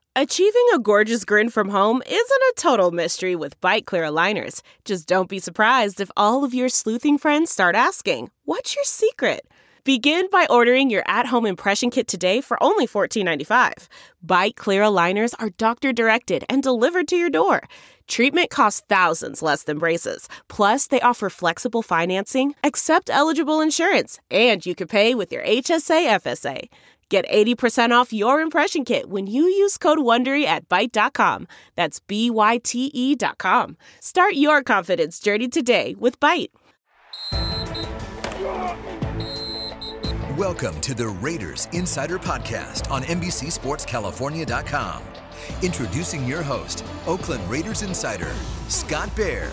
Achieving a gorgeous grin from home isn't a total mystery with Byte Clear aligners. Just don't be surprised if all of your sleuthing friends start asking, "What's your secret?" Begin by ordering your at-home impression kit today for only $14.95. Byte Clear aligners are doctor-directed and delivered to your door. Treatment costs thousands less than braces. Plus, they offer flexible financing, accept eligible insurance, and you can pay with your HSA FSA. Get 80% off your impression kit when you use code WONDERY at Byte.com. That's BYTE.com. Start your confidence journey today with Byte. Welcome to the Raiders Insider Podcast on NBCSportsCalifornia.com. Introducing your host, Oakland Raiders Insider, Scott Bair.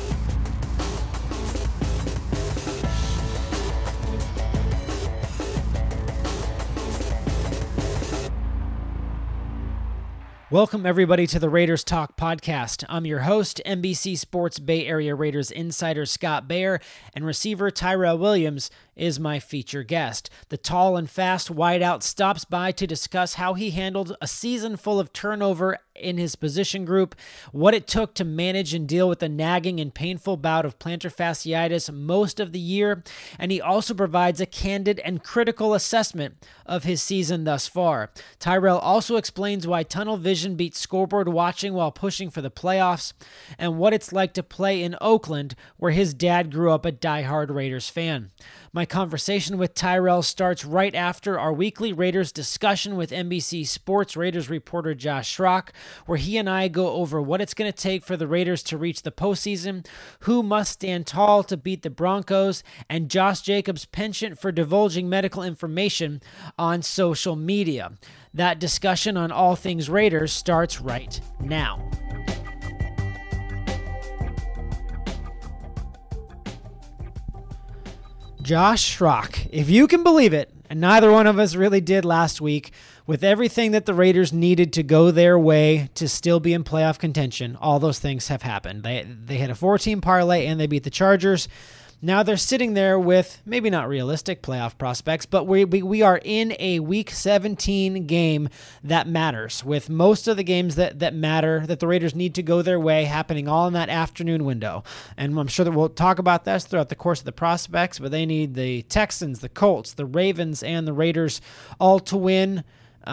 Welcome, everybody, to the Raiders Talk Podcast. I'm your host, NBC Sports Bay Area Raiders insider Scott Bair, and receiver Tyrell Williams is my feature guest. The tall and fast wideout stops by to discuss how he handled a season full of turnover in his position group, what it took to manage and deal with the nagging and painful bout of plantar fasciitis most of the year, and he also provides a candid and critical assessment of his season thus far. Tyrell also explains why tunnel vision beats scoreboard watching while pushing for the playoffs, and what it's like to play in Oakland, where his dad grew up a diehard Raiders fan. My conversation with Tyrell starts right after our weekly Raiders discussion with NBC Sports Raiders reporter Josh Schrock, where he and I go over what it's going to take for the Raiders to reach the postseason, who must stand tall to beat the Broncos, and Josh Jacobs' penchant for divulging medical information on social media. That discussion on all things Raiders starts right now. Josh Schrock, if you can believe it, and neither one of us really did last week, with everything that the Raiders needed to go their way to still be in playoff contention, all those things have happened. They had a 4-team parlay and they beat the Chargers. Now they're sitting there with maybe not realistic playoff prospects, but we are in a Week 17 game that matters, with most of the games that matter, that the Raiders need to go their way, happening all in that afternoon window. And I'm sure that we'll talk about this throughout the course of the prospects, but they need the Texans, the Colts, the Ravens, and the Raiders all to win.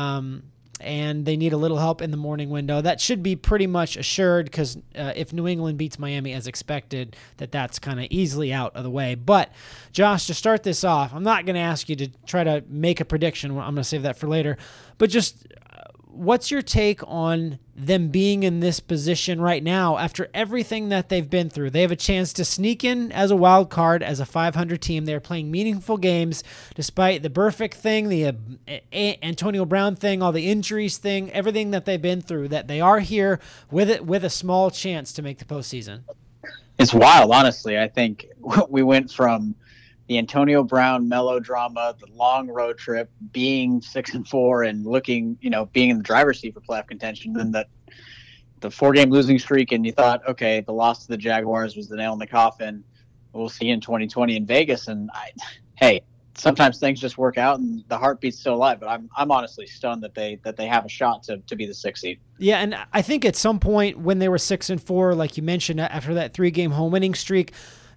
And they need a little help in the morning window. That should be pretty much assured, because if New England beats Miami as expected, that's kind of easily out of the way. But, Josh, to start this off, I'm not going to ask you to try to make a prediction. I'm going to save that for later. But just what's your take on them being in this position right now after everything that they've been through? They have a chance to sneak in as a wild card, as a 500 team. They're playing meaningful games despite the Burfict thing, the Antonio Brown thing, all the injuries thing, everything that they've been through, that they are here with a small chance to make the postseason. It's wild, honestly. I think we went from the Antonio Brown melodrama, the long road trip, being 6-4 and looking, being in the driver's seat for playoff contention, then the 4-game losing streak, and you thought, okay, the loss to the Jaguars was the nail in the coffin. We'll see you in 2020 in Vegas. And hey, sometimes things just work out and the heartbeat's still alive. But I'm honestly stunned that they have a shot to be the 6th seed. Yeah, and I think at some point when they were 6-4, like you mentioned, after that 3-game home winning streak,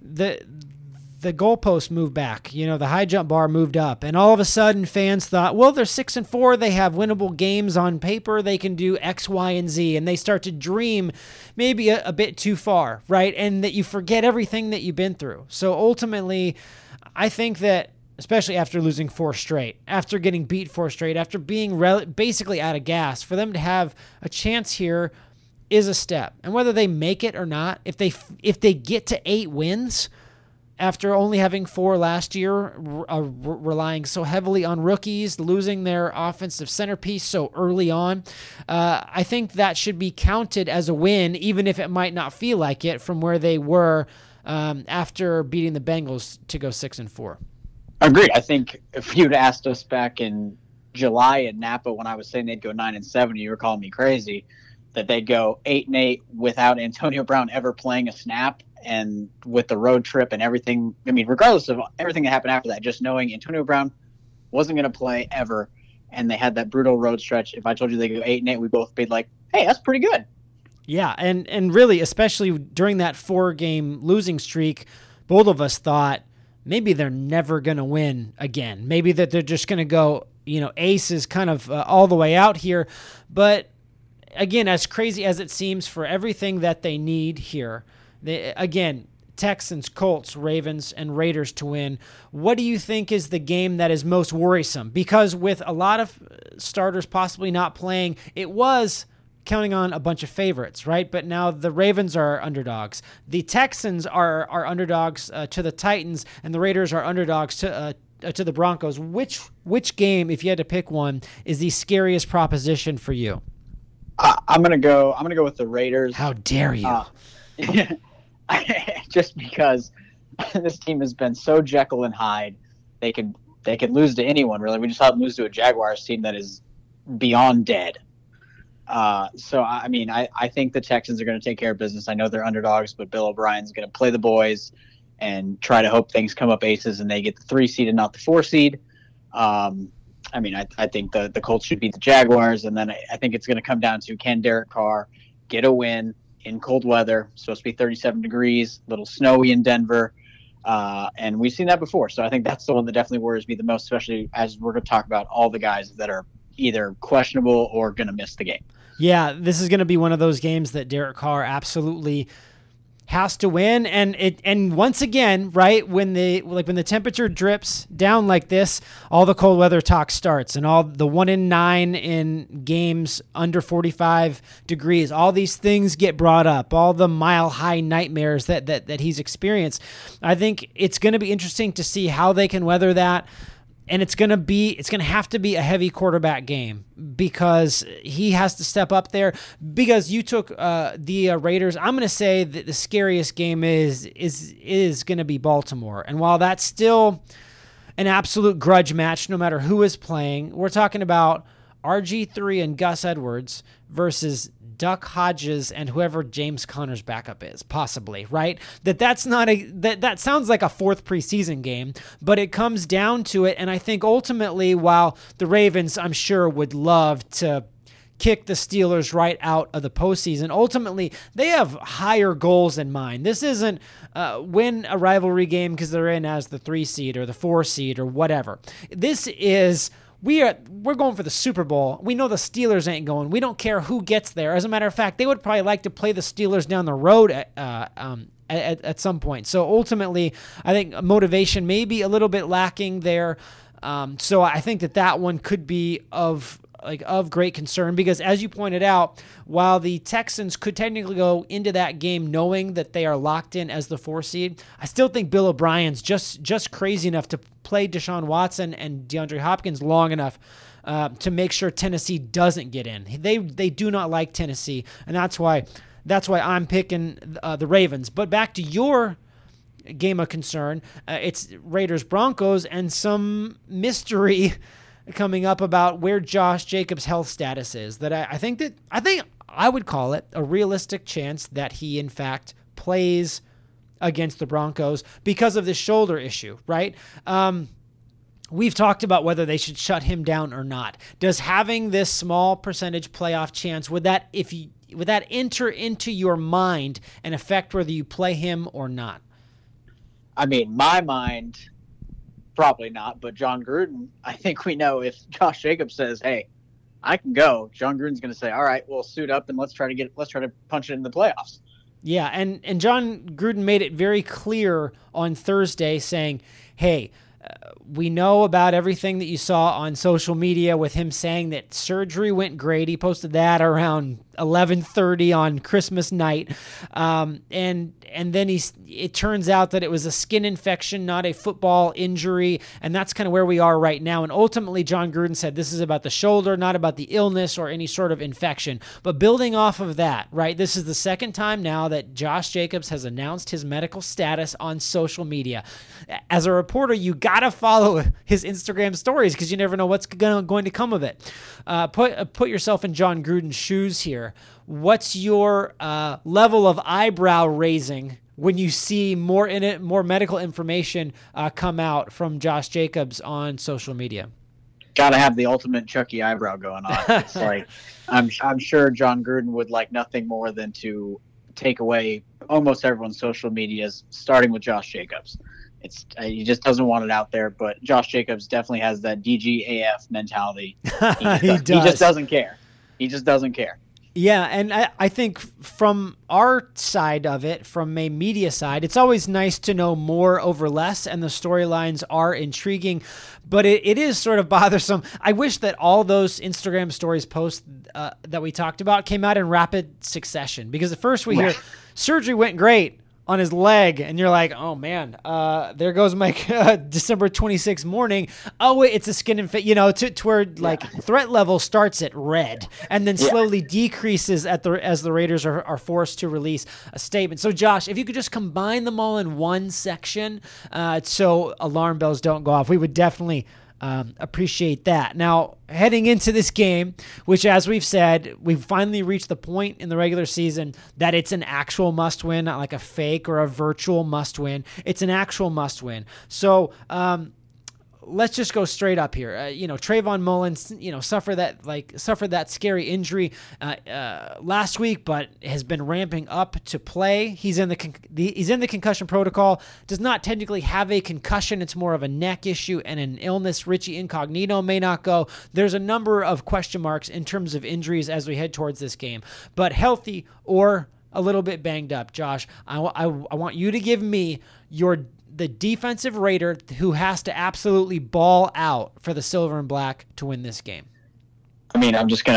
the goalpost moved back. The high jump bar moved up, and all of a sudden fans thought, well, they're 6-4. They have winnable games on paper. They can do X, Y, and Z, and they start to dream maybe a bit too far, right? And that you forget everything that you've been through. So ultimately, I think that, especially after losing 4 straight, after getting beat 4 straight, after being basically out of gas, for them to have a chance here is a step. And whether they make it or not, if they get to 8 wins, after only having 4 last year, relying so heavily on rookies, losing their offensive centerpiece so early on, I think that should be counted as a win, even if it might not feel like it, from where they were after beating the Bengals to go 6-4. Agreed. I think if you'd asked us back in July at Napa when I was saying they'd go 9-7, you were calling me crazy, that they'd go 8-8 without Antonio Brown ever playing a snap. And with the road trip and everything, regardless of everything that happened after that, just knowing Antonio Brown wasn't going to play ever, and they had that brutal road stretch. If I told you they go 8-8, we both be like, hey, that's pretty good. Yeah, and really, especially during that 4-game losing streak, both of us thought maybe they're never going to win again. Maybe that they're just going to go, aces kind of all the way out here. But again, as crazy as it seems for everything that they need here, Texans, Colts, Ravens, and Raiders to win. What do you think is the game that is most worrisome? Because with a lot of starters possibly not playing, it was counting on a bunch of favorites, right? But now the Ravens are underdogs. The Texans are underdogs to the Titans, and the Raiders are underdogs to the Broncos. Which game, if you had to pick one, is the scariest proposition for you? I'm gonna go with the Raiders. How dare you? Just because this team has been so Jekyll and Hyde, they could lose to anyone, really. We just saw them lose to a Jaguars team that is beyond dead. So, I think the Texans are going to take care of business. I know they're underdogs, but Bill O'Brien's going to play the boys and try to hope things come up aces and they get the 3 seed and not the 4 seed. I think the Colts should beat the Jaguars, and then I think it's going to come down to, can Derek Carr get a win in cold weather? It's supposed to be 37 degrees, a little snowy in Denver. And we've seen that before. So I think that's the one that definitely worries me the most, especially as we're going to talk about all the guys that are either questionable or going to miss the game. Yeah, this is going to be one of those games that Derek Carr absolutely has to win. And once again, right, when the temperature drips down like this, all the cold weather talk starts, and all the 1 in 9 in games under 45 degrees, all these things get brought up, all the mile high nightmares that he's experienced. I think it's going to be interesting to see how they can weather that. And it's going to have to be a heavy quarterback game, because he has to step up there. Because you took the Raiders, I'm going to say that the scariest game is going to be Baltimore. And while that's still an absolute grudge match, no matter who is playing, we're talking about RG3 and Gus Edwards versus Duck Hodges and whoever James Conner's backup is, possibly, right? That's not that sounds like a 4th preseason game, but it comes down to it. And I think ultimately, while the Ravens, I'm sure, would love to kick the Steelers right out of the postseason, ultimately they have higher goals in mind. This isn't win a rivalry game because they're in as the 3 seed or the 4 seed or whatever. This is, we're going for the Super Bowl. We know the Steelers ain't going. We don't care who gets there. As a matter of fact, they would probably like to play the Steelers down the road at some point. So ultimately, I think motivation may be a little bit lacking there. So I think that one could be of great concern, because as you pointed out, while the Texans could technically go into that game knowing that they are locked in as the 4 seed, I still think Bill O'Brien's just crazy enough to play Deshaun Watson and DeAndre Hopkins long enough to make sure Tennessee doesn't get in. They do not like Tennessee, and that's why I'm picking the Ravens. But back to your game of concern, it's Raiders Broncos, and some mystery coming up about where Josh Jacobs' health status is. That I think I would call it a realistic chance that he in fact plays against the Broncos because of this shoulder issue, right? We've talked about whether they should shut him down or not. Does having this small percentage playoff chance, would that enter into your mind and affect whether you play him or not? I mean, my mind, probably not, but John Gruden, I think we know if Josh Jacobs says, hey, I can go, John Gruden's going to say, all right, we'll suit up and let's try to punch it in the playoffs. Yeah, and John Gruden made it very clear on Thursday saying, hey, we know about everything that you saw on social media with him saying that surgery went great. He posted that around 11:30 on Christmas night. And then it turns out that it was a skin infection, not a football injury. And that's kind of where we are right now. And ultimately, John Gruden said this is about the shoulder, not about the illness or any sort of infection. But building off of that, right, this is the second time now that Josh Jacobs has announced his medical status on social media. As a reporter, you got to follow his Instagram stories because you never know what's going to come of it. Put yourself in John Gruden's shoes here. What's your level of eyebrow raising when you see more medical information come out from Josh Jacobs on social media? Got to have the ultimate Chucky eyebrow going on. It's like I'm sure John Gruden would like nothing more than to take away almost everyone's social medias, starting with Josh Jacobs. He just doesn't want it out there, but Josh Jacobs definitely has that DGAF mentality. He just doesn't care. He just doesn't care. Yeah, and I think from our side of it, from a media side, it's always nice to know more over less, and the storylines are intriguing, but it is sort of bothersome. I wish that all those Instagram stories posts that we talked about came out in rapid succession, because at first we hear surgery went great on his leg, and you're like, oh man, there goes my December 26th morning. Oh wait, it's a skin infection, to where like threat level starts at red and then slowly decreases as the Raiders are forced to release a statement. So Josh, if you could just combine them all in one section, so alarm bells don't go off, we would definitely appreciate that. Now, heading into this game, which, as we've said, we've finally reached the point in the regular season that it's an actual must-win, not like a fake or a virtual must-win. It's an actual must-win. So, let's just go straight up here. Trayvon Mullins, suffered that scary injury last week, but has been ramping up to play. He's in the concussion protocol. Does not technically have a concussion. It's more of a neck issue and an illness. Richie Incognito may not go. There's a number of question marks in terms of injuries as we head towards this game. But healthy or a little bit banged up, Josh, I want you to give me the defensive Raider who has to absolutely ball out for the Silver and Black to win this game. I mean, I'll just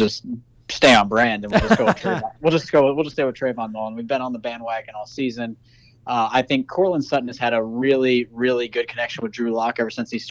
stay on brand, and we'll just go with Trayvon. We'll just stay with Trayvon Mullen. We've been on the bandwagon all season. I think Courtland Sutton has had a really, really good connection with Drew Lock ever since he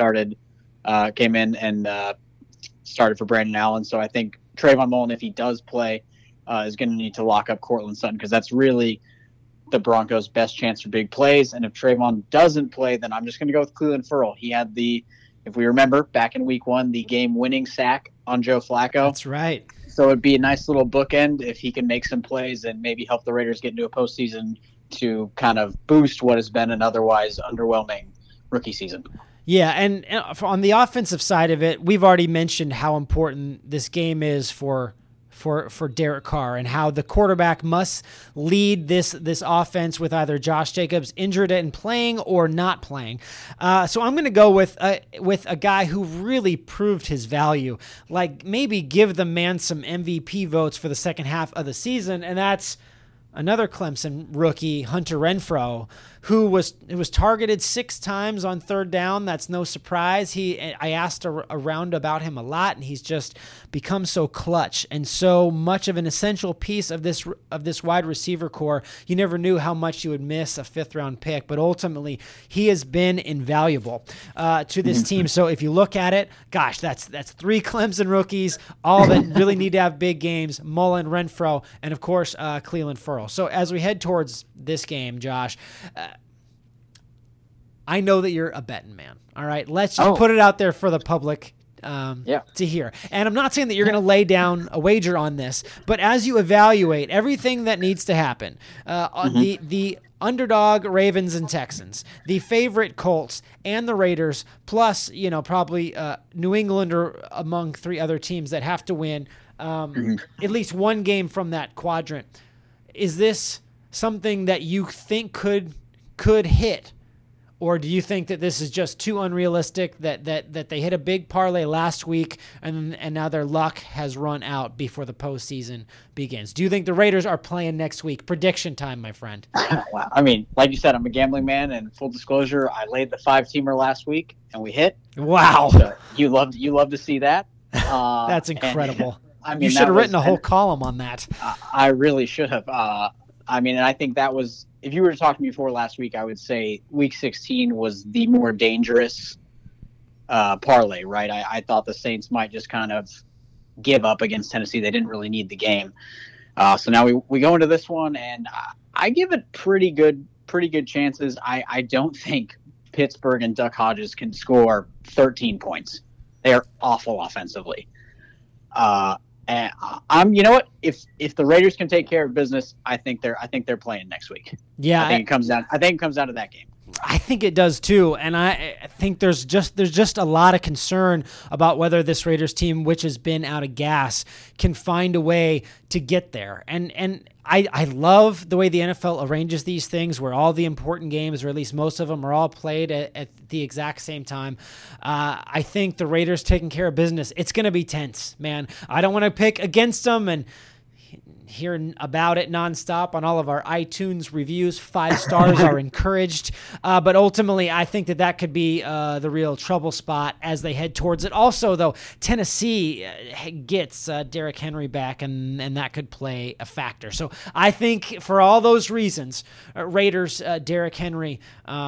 came in and started for Brandon Allen. So I think Trayvon Mullen, if he does play, is going to need to lock up Courtland Sutton, because that's really the Broncos' best chance for big plays. And if Trayvon doesn't play, then I'm just going to go with Clelin Ferrell. He had if we remember, back in week 1, the game-winning sack on Joe Flacco. That's right. So it'd be a nice little bookend if he can make some plays and maybe help the Raiders get into a postseason to kind of boost what has been an otherwise underwhelming rookie season. Yeah, and on the offensive side of it, we've already mentioned how important this game is for Derek Carr, and how the quarterback must lead this offense with either Josh Jacobs injured and playing or not playing. So I'm going to go with a guy who really proved his value, like maybe give the man some MVP votes for the second half of the season, and that's another Clemson rookie, Hunter Renfrow, who was targeted 6 times on third down. That's no surprise. I asked around about him a lot, and he's just become so clutch and so much of an essential piece of this wide receiver core. You never knew how much you would miss a 5th-round pick, but ultimately he has been invaluable to this team. So if you look at it, gosh, that's 3 Clemson rookies, all that really need to have big games: Mullen, Renfrow, and of course Clelin Ferrell. So as we head towards this game, Josh, I know that you're a betting man. All right, let's just put it out there for the public to hear. And I'm not saying that you're going to lay down a wager on this, but as you evaluate everything that needs to happen, the underdog Ravens and Texans, the favorite Colts and the Raiders, plus probably New England or among 3 other teams that have to win at least one game from that quadrant. Is this something that you think could hit? Or do you think that this is just too unrealistic, that they hit a big parlay last week and now their luck has run out before the postseason begins? Do you think the Raiders are playing next week? Prediction time, my friend. Wow. I mean, like you said, I'm a gambling man, and full disclosure, I laid the 5-teamer last week and we hit. Wow. So you love to see that. That's incredible. And, you should have written a whole column on that. I really should have. And I think that was, if you were to talk to me before last week, I would say week 16 was the more dangerous parlay, right? I thought the Saints might just kind of give up against Tennessee. They didn't really need the game. So now we go into this one, and I give it pretty good chances. I don't think Pittsburgh and Duck Hodges can score 13 points. They are awful offensively. And you know what? If the Raiders can take care of business, I think they're playing next week. Yeah, I think it comes down to that game. I think it does too, and I think there's just a lot of concern about whether this Raiders team, which has been out of gas, can find a way to get there. And I love the way the NFL arranges these things, where all the important games, or at least most of them, are all played at the exact same time. I think the Raiders taking care of business. It's going to be tense, man. I don't want to pick against them, and hearing about it nonstop on all of our iTunes reviews. 5 stars are encouraged. But ultimately, I think that could be the real trouble spot as they head towards it. Also, though, Tennessee gets Derrick Henry back, and that could play a factor. So I think for all those reasons, Raiders, Derrick Henry,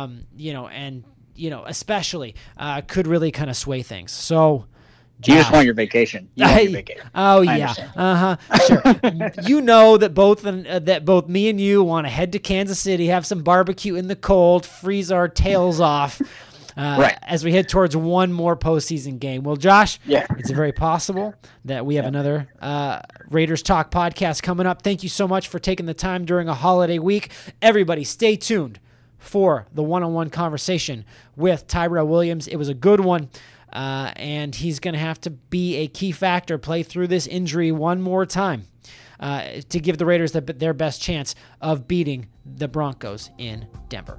especially could really kind of sway things. So, you just want your vacation. Oh, yeah. Sure. You know that both me and you want to head to Kansas City, have some barbecue in the cold, freeze our tails off right, as we head towards one more postseason game. Well, Josh, it's very possible that we have another Raiders Talk podcast coming up. Thank you so much for taking the time during a holiday week. Everybody, stay tuned for the one-on-one conversation with Tyrell Williams. It was a good one. And he's going to have to be a key factor, play through this injury one more time to give the Raiders their best chance of beating the Broncos in Denver.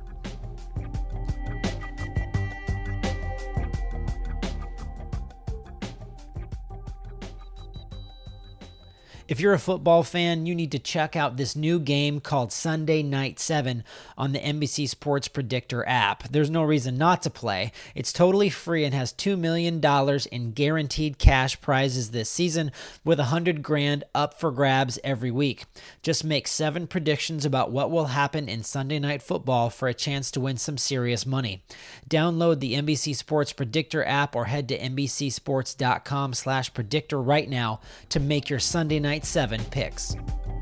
If you're a football fan, you need to check out this new game called Sunday Night 7 on the NBC Sports Predictor app. There's no reason not to play. It's totally free and has $2 million in guaranteed cash prizes this season, with $100,000 up for grabs every week. Just make 7 predictions about what will happen in Sunday Night Football for a chance to win some serious money. Download the NBC Sports Predictor app or head to NBCSports.com/predictor right now to make your Sunday Night 7 picks.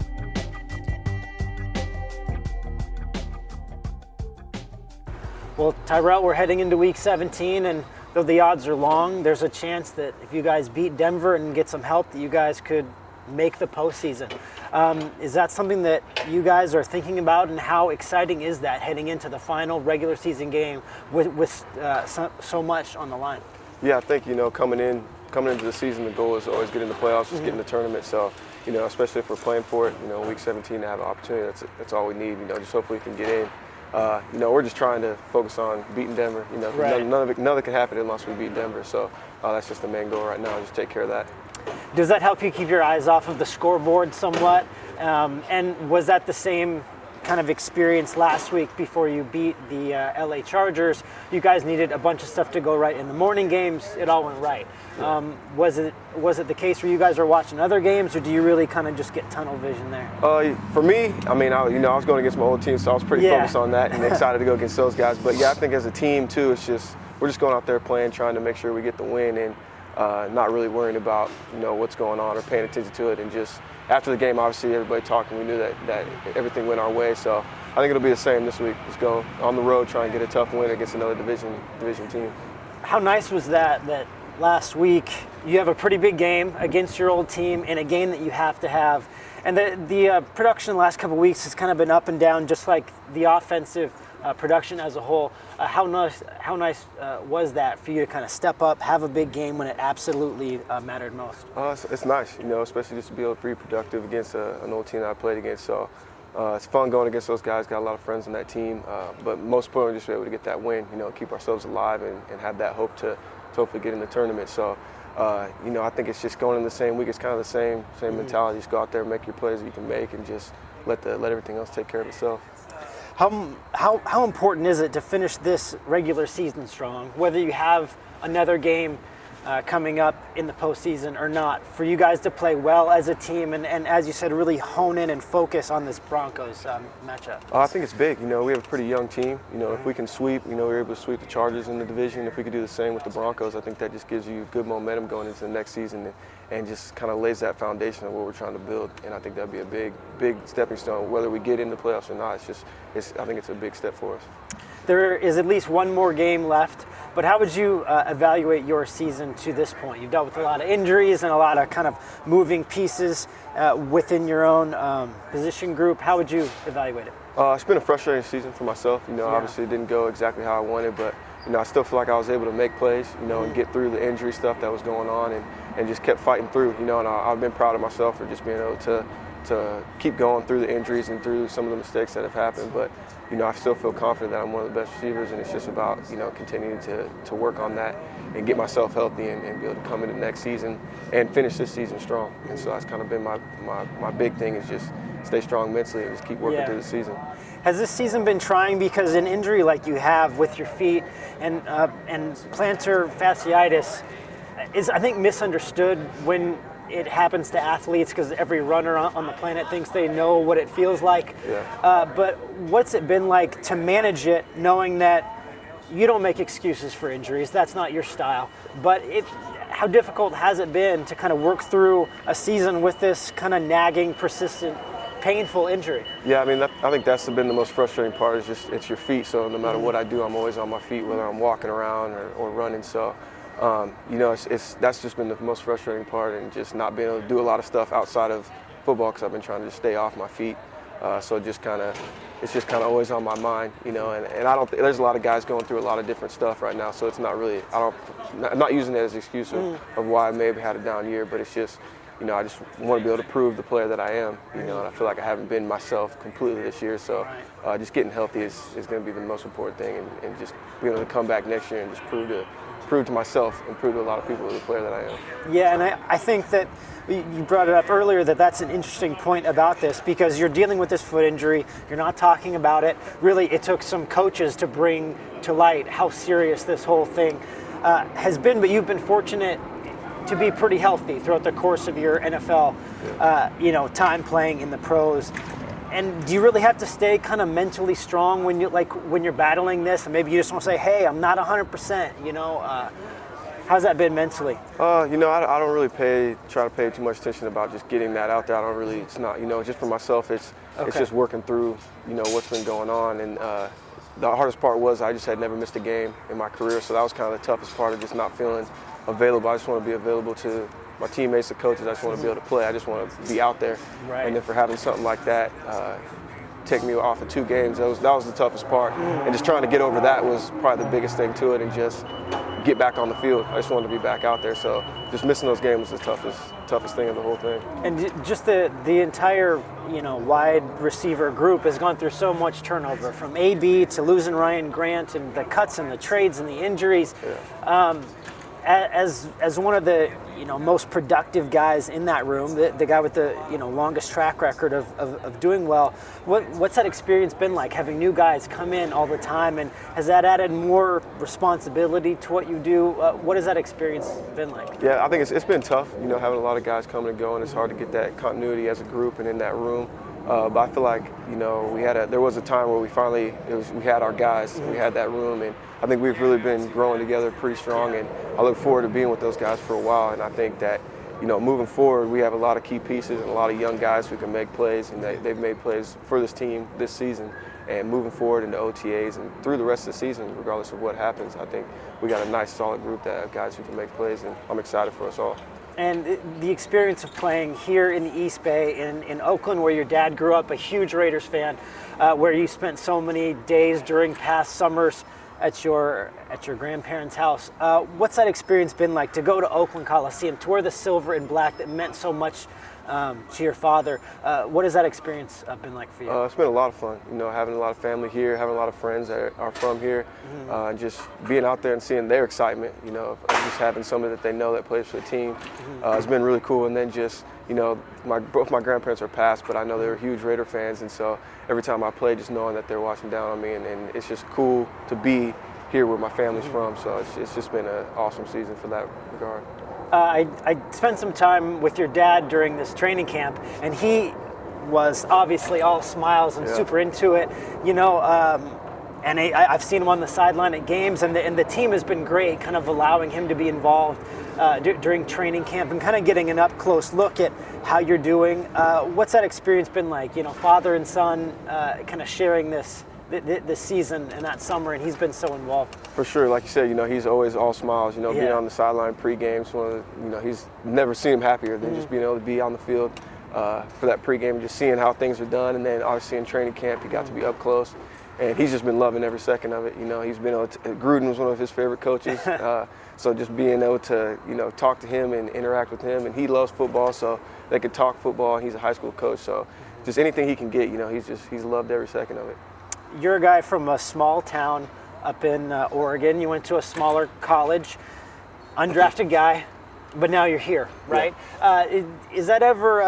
Well, Tyrell, we're heading into week 17, and though the odds are long, there's a chance that if you guys beat Denver and get some help, that you guys could make the postseason. Is that something that you guys are thinking about, and how exciting is that heading into the final regular season game with so much on the line? Yeah, I think, coming into the season, the goal is always get in the playoffs, just get in the tournament. So, especially if we're playing for it, week 17 to have an opportunity, that's all we need. Just hopefully we can get in. We're just trying to focus on beating Denver. Right. None of it can happen unless we beat Denver. So that's just the main goal right now, just take care of that. Does that help you keep your eyes off of the scoreboard somewhat? And was that the same kind of experience last week before you beat the LA Chargers? You guys needed a bunch of stuff to go right in the morning games. It all went right. Yeah. Was it the case where you guys are watching other games, or do you really kind of just get tunnel vision there? For me, I was going against my old team, so I was pretty focused on that and excited to go against those guys. But yeah, I think as a team too, we're just going out there playing, trying to make sure we get the win, and not really worrying about what's going on or paying attention to it. And just after the game, obviously everybody talking, we knew that everything went our way. So I think it'll be the same this week. Just go on the road, try and get a tough win against another division team. How nice was that last week you have a pretty big game against your old team, in a game that you have to have, and the production the last couple of weeks has kind of been up and down, just like the offensive production as a whole. How nice was that for you to kind of step up, have a big game when it absolutely mattered most? It's nice, especially just to be able to be productive against an old team that I played against. So it's fun going against those guys. Got a lot of friends on that team, but most importantly, just be able to get that win. Keep ourselves alive and have that hope to hopefully get in the tournament. So I think it's just going in the same week. It's kind of the same mentality. Just go out there, make your plays that you can make, and just let everything else take care of itself. How important is it to finish this regular season strong, whether you have another game coming up in the postseason or not, for you guys to play well as a team and as you said, really hone in and focus on this Broncos matchup? I think it's big. We have a pretty young team. If we can sweep, we're able to sweep the Chargers in the division. If we could do the same with the Broncos, I think that just gives you good momentum going into the next season and just kind of lays that foundation of what we're trying to build. And I think that'd be a big stepping stone. Whether we get in the playoffs or not, I think it's a big step for us. There is at least one more game left, but how would you evaluate your season to this point? You've dealt with a lot of injuries and a lot of kind of moving pieces within your own position group. How would you evaluate it? It's been a frustrating season for myself. Obviously it didn't go exactly how I wanted, but I still feel like I was able to make plays, and get through the injury stuff that was going on, and just kept fighting through. And I've been proud of myself for just being able to keep going through the injuries and through some of the mistakes that have happened. But I still feel confident that I'm one of the best receivers, and it's just about continuing to work on that and get myself healthy and be able to come into next season and finish this season strong. And so that's kind of been my big thing, is just stay strong mentally and just keep working through the season. Has this season been trying because an injury like you have with your feet and plantar fasciitis is, I think, misunderstood when it happens to athletes, because every runner on the planet thinks they know what it feels like. But what's it been like to manage it, knowing that you don't make excuses for injuries? That's not your style. But how difficult has it been to kind of work through a season with this kind of nagging, persistent, painful injury? Yeah, I think that's been the most frustrating part, is it's your feet. So no matter what I do, I'm always on my feet, whether I'm walking around or running. So that's just been the most frustrating part, and just not being able to do a lot of stuff outside of football, because I've been trying to just stay off my feet. So it's just kind of always on my mind, and I don't there's a lot of guys going through a lot of different stuff right now. So it's not really, I'm not using it as an excuse of why I maybe had a down year, but it's just, I just want to be able to prove the player that I am, and I feel like I haven't been myself completely this year. So just getting healthy is going to be the most important thing, and just being able to come back next year and just prove to myself and prove to a lot of people the player that I am. Yeah, and I think that you brought it up earlier, that's an interesting point about this, because you're dealing with this foot injury, you're not talking about it. Really, it took some coaches to bring to light how serious this whole thing has been, but you've been fortunate to be pretty healthy throughout the course of your NFL time playing in the pros. And do you really have to stay kind of mentally strong when you're battling this, and maybe you just want to say, hey, I'm not 100%, how's that been mentally? I don't really try to pay too much attention about just getting that out there. It's not, just for myself, it's just working through, what's been going on. And the hardest part was I just had never missed a game in my career, so that was kind of the toughest part, of just not feeling available. I just want to be available to my teammates, the coaches. I just want to be able to play. I just want to be out there. Right. And then for having something like that take me off of 2 games, that was the toughest part. And just trying to get over that was probably the biggest thing to it, and just get back on the field. I just wanted to be back out there. So just missing those games was the toughest thing of the whole thing. And just the entire wide receiver group has gone through so much turnover, from AB to losing Ryan Grant, and the cuts and the trades and the injuries. Yeah. As one of the most productive guys in that room, the guy with the longest track record of doing well, what's that experience been like, having new guys come in all the time, and has that added more responsibility to what you do? What has that experience been like? Yeah, I think it's been tough, having a lot of guys coming and going. It's hard to get that continuity as a group and in that room. But I feel like there was a time where we had our guys, we had that room, and I think we've really been growing together pretty strong, and I look forward to being with those guys for a while. And I think that moving forward, we have a lot of key pieces and a lot of young guys who can make plays, and they've made plays for this team this season. And moving forward into OTAs and through the rest of the season, regardless of what happens, I think we got a nice solid group that have guys who can make plays, and I'm excited for us all. And the experience of playing here in the East Bay, in Oakland, where your dad grew up, a huge Raiders fan, where you spent so many days during past summers at your grandparents' house. What's that experience been like, to go to Oakland Coliseum, to wear the silver and black that meant so much to your father? What has that experience been like for you? It's been a lot of fun, having a lot of family here, having a lot of friends that are from here, and just being out there and seeing their excitement, just having somebody that they know that plays for the team. It's been really cool. And then just, both my grandparents are passed, but I know they were huge Raider fans, and so every time I play, just knowing that they're watching down on me, and it's just cool to be here where my family's from. So it's just been an awesome season for that regard. I spent some time with your dad during this training camp, and he was obviously all smiles and super into it. And I've seen him on the sideline at games, and the team has been great, kind of allowing him to be involved during training camp and kind of getting an up-close look at how you're doing. What's that experience been like? Father and son kind of sharing this season and that summer, and he's been so involved. For sure, like you said, he's always all smiles. Being on the sideline pre-games, he's never seen him happier than just being able to be on the field for that pre-game and just seeing how things are done. And then obviously in training camp, he got to be up close. And he's just been loving every second of it. He's been able to, Gruden was one of his favorite coaches. So just being able to, talk to him and interact with him. And he loves football, so they could talk football. And he's a high school coach, so just anything he can get, he's loved every second of it. You're a guy from a small town up in Oregon. You went to a smaller college, undrafted guy, but now you're here, right? Yeah. Is that ever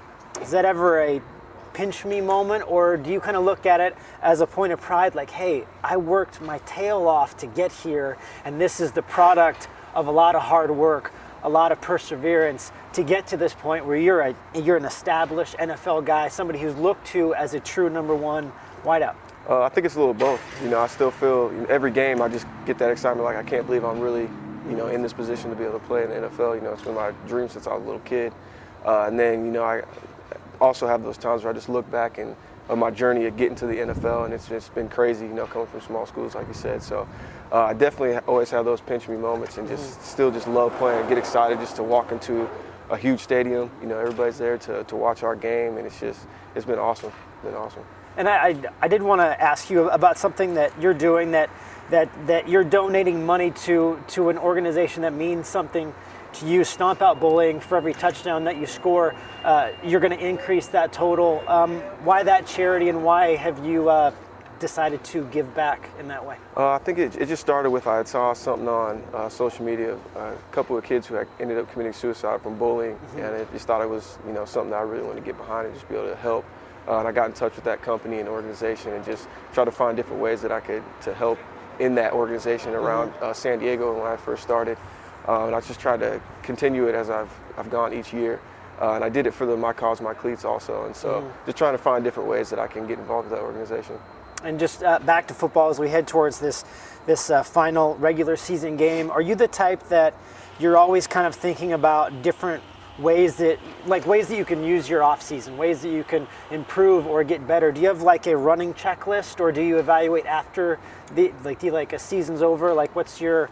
a pinch me moment, or do you kind of look at it as a point of pride, like, hey, I worked my tail off to get here, and this is the product of a lot of hard work, a lot of perseverance to get to this point where you're an established NFL guy, somebody who's looked to as a true number one wideout? I think it's a little both. I still feel every game I just get that excitement, like I can't believe I'm really, in this position to be able to play in the NFL. It's been my dream since I was a little kid. And then, I also have those times where I just look back and on my journey of getting to the NFL, and it's just been crazy, coming from small schools, like you said. So I definitely always have those pinch me moments and still love playing, get excited just to walk into a huge stadium. Everybody's there to watch our game, and it's been awesome. And I did want to ask you about something that you're doing, that you're donating money to an organization that means something to you, Stomp Out Bullying. For every touchdown that you score, you're going to increase that total. Why that charity, and why have you decided to give back in that way? I think it just started with, I saw something on social media, a couple of kids who had ended up committing suicide from bullying, and I just thought it was something that I really wanted to get behind and just be able to help. And I got in touch with that company and organization and just try to find different ways that I could to help in that organization around San Diego when I first started. And I just tried to continue it as I've gone each year. And I did it for the My Cause, My Cleats also. And so just trying to find different ways that I can get involved with that organization. And just back to football as we head towards this final regular season game. Are you the type that you're always kind of thinking about different ways that you can use your off season, ways that you can improve or get better? Do you have like a running checklist, or do you evaluate after a season's over? Like, what's your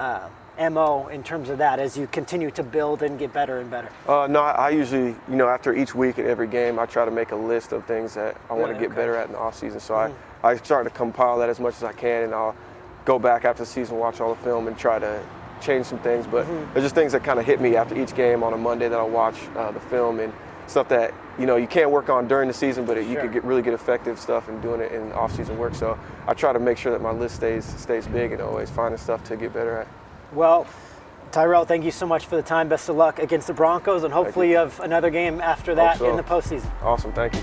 MO in terms of that as you continue to build and get better and better? No, I usually, after each week and every game, I try to make a list of things that I want to get better at in the off season. So I start to compile that as much as I can, and I'll go back after the season, watch all the film, and try to change some things. But there's just things that kind of hit me after each game on a Monday that I'll watch the film, and stuff that you can't work on during the season, but you could really get effective stuff in doing it in off-season work. So I try to make sure that my list stays big and always finding stuff to get better at. Well, Tyrell, thank you so much for the time. Best of luck against the Broncos, and hopefully you have another game after that in the postseason. Awesome, thank you.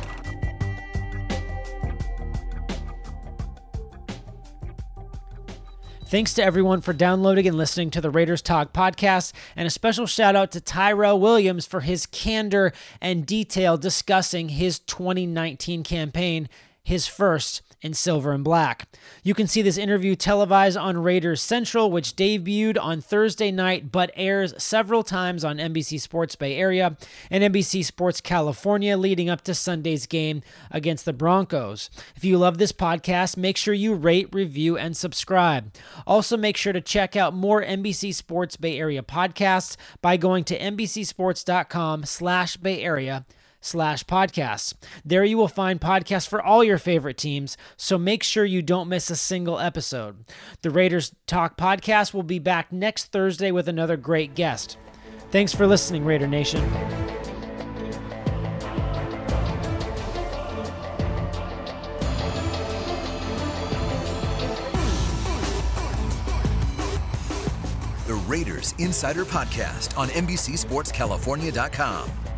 Thanks to everyone for downloading and listening to the Raiders Talk podcast, and a special shout out to Tyrell Williams for his candor and detail discussing his 2019 campaign, his first in silver and black. You can see this interview televised on Raiders Central, which debuted on Thursday night but airs several times on NBC Sports Bay Area and NBC Sports California leading up to Sunday's game against the Broncos. If you love this podcast, make sure you rate, review, and subscribe. Also, make sure to check out more NBC Sports Bay Area podcasts by going to NBCSports.com/Bay Area/podcasts. There you will find podcasts for all your favorite teams, so make sure you don't miss a single episode. The Raiders Talk podcast will be back next Thursday with another great guest. Thanks for listening, Raider Nation. The Raiders Insider Podcast on NBCSportsCalifornia.com.